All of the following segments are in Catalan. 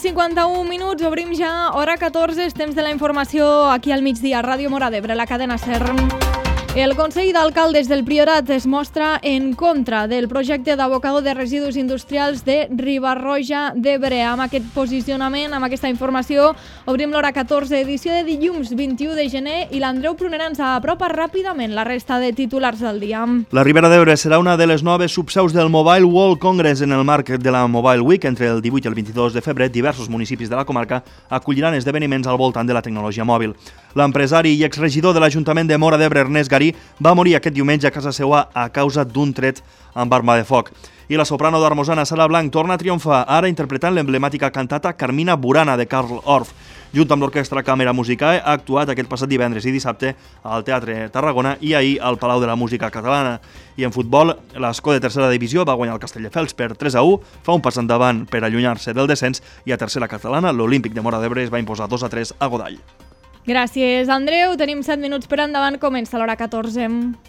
9:51, obrim ja, hora 14, és temps de la informació aquí al migdia, Ràdio Móra d'Ebre, la cadena SER. El Consell d'Alcaldes del Priorat es mostra en contra del projecte d'abocador de residus industrials de Riba-roja d'Ebre. Amb aquest posicionament, amb aquesta informació, obrim l'hora 14, edició de dilluns 21 de gener, i l'Andreu Prunera ens apropa ràpidament la resta de titulars del dia. La Ribera d'Ebre serà una de les noves subseus del Mobile World Congress. En el marc de la Mobile Week, entre el 18 i el 22 de febrer, diversos municipis de la comarca acolliran esdeveniments al voltant de la tecnologia mòbil. L'empresari i exregidor de l'Ajuntament de Móra d'Ebre, Ernest Garí, va morir aquest diumenge a casa seva a causa d'un tret amb arma de foc. I la soprano d'Armosana, Sara Blanc, torna a triomfar, ara interpretant l'emblemàtica cantata Carmina Burana de Karl Orff. Junt amb l'Orquestra Càmera Musicae, ha actuat aquest passat divendres i dissabte al Teatre Tarragona i ahir al Palau de la Música Catalana. I en futbol, l'Escó de tercera divisió va guanyar el Castelldefels per 3-1, fa un pas endavant per allunyar-se del descens, i a tercera catalana, l'Olímpic de Móra d'Ebre es va imposar 2-3 a Godall. Gràcies, Andreu. Tenim 7 minuts per endavant, comença l'hora 14.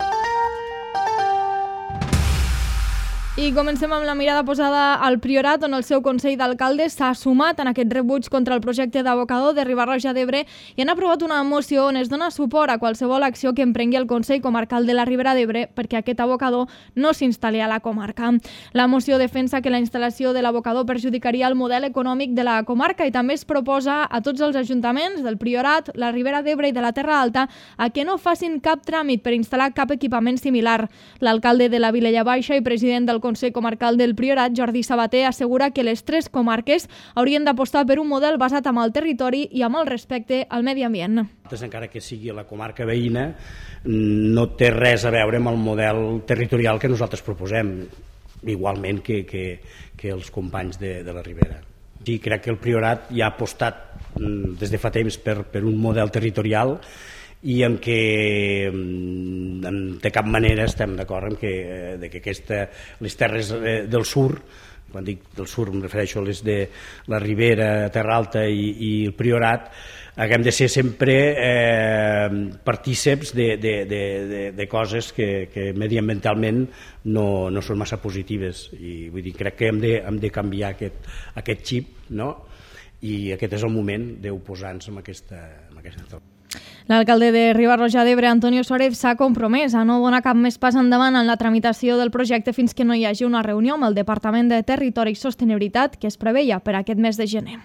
I comencem amb la mirada posada al Priorat, on el seu Consell d'Alcaldes s'ha sumat en aquest rebuig contra el projecte d'abocador de Riba-roja d'Ebre i han aprovat una moció on es dona suport a qualsevol acció que emprengui el Consell Comarcal de la Ribera d'Ebre perquè aquest abocador no s'instal·li a la comarca. La moció defensa que la instal·lació de l'abocador perjudicaria el model econòmic de la comarca i també es proposa a tots els ajuntaments del Priorat, la Ribera d'Ebre i de la Terra Alta a que no facin cap tràmit per instal·lar cap equipament similar. L'alcalde de la Vilella Baixa i president del Consell Comarcal del Priorat, Jordi Sabater, assegura que les tres comarques haurien d'apostar per un model basat en el territori i amb el respecte al medi ambient. Encara que sigui la comarca veïna, no té res a veure amb el model territorial que nosaltres proposem, igualment que els companys de la Ribera. Sí, crec que el Priorat ja ha apostat des de fa temps per un model territorial i en què de cap manera estem d'acord que les terres del sur, quan dic del sur em refereixo a les de la Ribera, Terra Alta i el Priorat, haguem de ser sempre partíceps de coses que mediambientalment no són massa positives. I vull dir, crec que hem de canviar aquest xip, no? I aquest és el moment d'oposar-nos amb aquesta trobada. L'alcalde de Riba-roja d'Ebre, Antonio Suárez, s'ha compromès a no donar cap més pas endavant en la tramitació del projecte fins que no hi hagi una reunió amb el Departament de Territori i Sostenibilitat que es preveia per aquest mes de gener.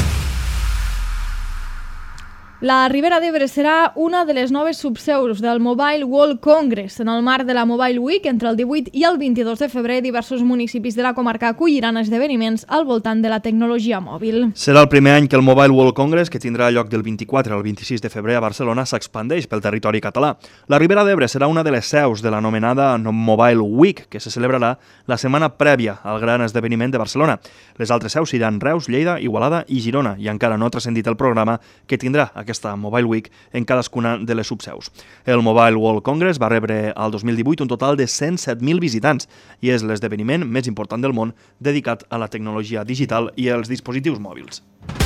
La Ribera d'Ebre serà una de les noves subseus del Mobile World Congress. En el marc de la Mobile Week, entre el 18 i el 22 de febrer, diversos municipis de la comarca acolliran esdeveniments al voltant de la tecnologia mòbil. Serà el primer any que el Mobile World Congress, que tindrà lloc del 24 al 26 de febrer a Barcelona, s'expandeix pel territori català. La Ribera d'Ebre serà una de les seus de l'anomenada Mobile Week, que se celebrarà la setmana prèvia al gran esdeveniment de Barcelona. Les altres seus seran Reus, Lleida, Igualada i Girona, i encara no ha transcendit el programa que tindrà aquesta Mobile Week en cadascuna de les subseus. El Mobile World Congress va rebre al 2018 un total de 107.000 visitants i és l'esdeveniment més important del món dedicat a la tecnologia digital i als dispositius mòbils.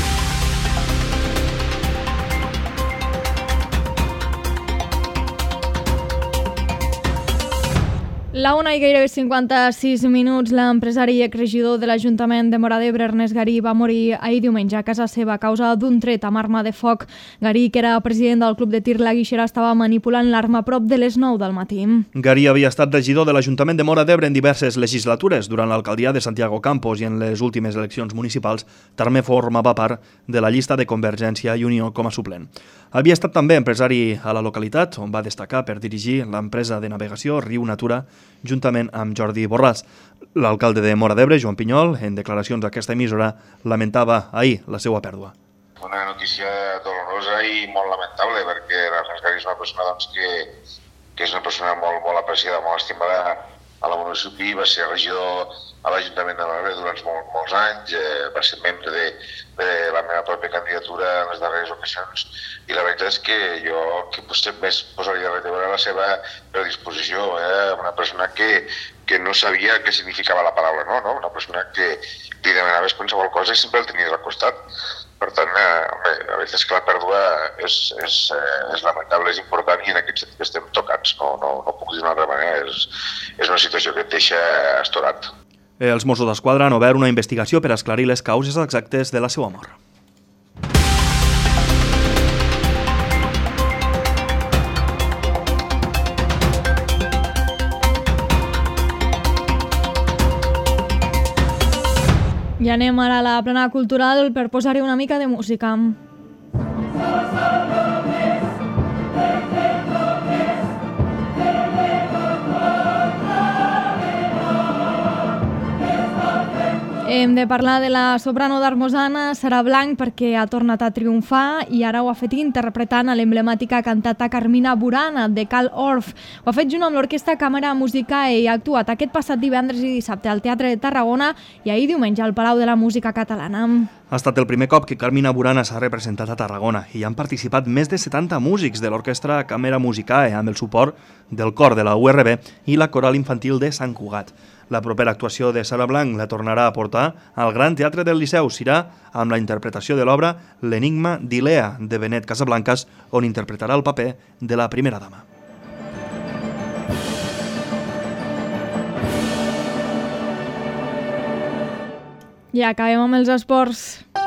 La 1 i gairebé 56 minuts, l'empresari i exregidor de l'Ajuntament de Móra d'Ebre, Ernest Garí, va morir ahir diumenge a casa seva a causa d'un tret amb arma de foc. Garí, que era president del Club de Tir La Guixera, estava manipulant l'arma a prop de les 9 del matí. Garí havia estat regidor de l'Ajuntament de Móra d'Ebre en diverses legislatures. Durant l'alcaldia de Santiago Campos i en les últimes eleccions municipals també formava part de la llista de Convergència i Unió com a suplent. Havia estat també empresari a la localitat, on va destacar per dirigir l'empresa de navegació Riu Natura, juntament amb Jordi Borràs. L'alcalde de Móra d'Ebre, Joan Pinyol, en declaracions a aquesta emissora, lamentava ahir la seva pèrdua. Una notícia dolorosa i molt lamentable, perquè l'Ernest Garí és una persona que és una persona molt apreciada, molt estimada a la municipi, va ser regidor a l'Ajuntament de Móra d'Ebre durant molts anys, va ser membre de la meva pròpia candidatura en les darreres ocasions, i la veritat és que jo potser més posaria a retebre la seva predisposició, una persona que no sabia què significava la paraula no, una persona que li demanaves qualsevol cosa i sempre el tenies al costat. Per tant, la veritat és que la pèrdua és lamentable, és important, i en aquest sentit estem tocats, no puc dir d'una altra manera, és una situació que et deixa estorat. Els Mossos d'Esquadra han obert una investigació per esclarir les causes exactes de la seva mort. I anem ara a la plana cultural per posar-hi una mica de música. Hem de parlar de la soprano d'Armosana, Sara Blanc, perquè ha tornat a triomfar i ara ho ha fet interpretant a l'emblemàtica cantata Carmina Burana, de Cal Orff. Ho ha fet junt amb l'Orquestra Càmera Musicae i ha actuat aquest passat divendres i dissabte al Teatre de Tarragona i ahir diumenge al Palau de la Música Catalana. Ha estat el primer cop que Carmina Burana s'ha representat a Tarragona i han participat més de 70 músics de l'Orquestra Càmera Musicae amb el suport del cor de la URB i la coral infantil de Sant Cugat. La propera actuació de Sara Blanc la tornarà a portar al Gran Teatre del Liceu. Serà amb la interpretació de l'obra L'enigma d'Ilea, de Benet Casablancas, on interpretarà el paper de la primera dama. I acabem amb els esports.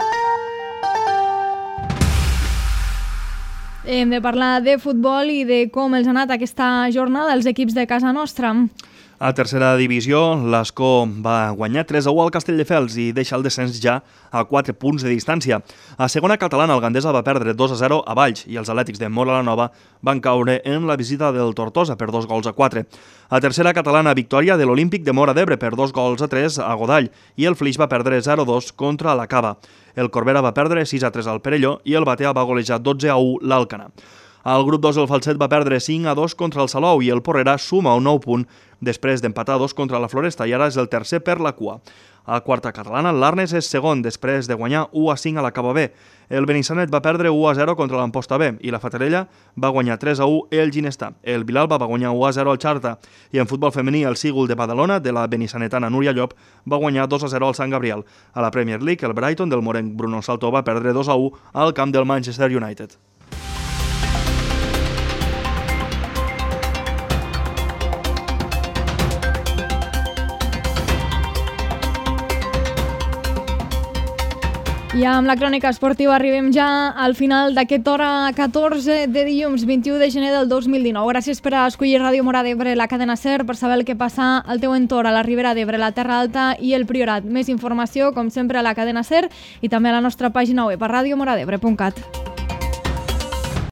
Hem de parlar de futbol i de com els ha anat aquesta jornada els equips de casa nostra. A tercera divisió, l'Ascó va guanyar 3-1 al Castelldefels i deixa el descens ja a 4 punts de distància. A segona catalana, el Gandesa va perdre 2-0 a Valls i els Atlètics de Móra la Nova van caure en la visita del Tortosa per 2-4. A tercera catalana, victòria de l'Olímpic de Móra d'Ebre per 2-3 a Godall i el Flix va perdre 0-2 contra la Cava. El Corbera va perdre 6-3 al Perelló i el Batea va golejar 12-1 l'Alcana. Al grup 2 el Falset va perdre 5-2 contra el Salou i el Porrera suma un 9 punt després d'empatar 2 contra la Floresta i ara és el tercer per la cua. A quarta catalana, l'Arnes és segon després de guanyar 1-5 a la Cava B. El Benissanet va perdre 1-0 contra l'Amposta B i la Fatarella va guanyar 3-1 el Ginestà. El Vilalba va guanyar 1-0 al Xarta i en futbol femení el Sígul de Badalona de la benissanetana Núria Llop va guanyar 2-0 al Sant Gabriel. A la Premier League, el Brighton del morenc Bruno Salto va perdre 2-1 al camp del Manchester United. I amb la crònica esportiva arribem ja al final d'aquest hora 14 de dilluns 21 de gener del 2019. Gràcies per escollir Ràdio Móra d'Ebre, la cadena SER, per saber el que passa al teu entorn, a la Ribera d'Ebre, la Terra Alta i el Priorat. Més informació, com sempre, a la cadena SER i també a la nostra pàgina web a radiomoradebre.cat.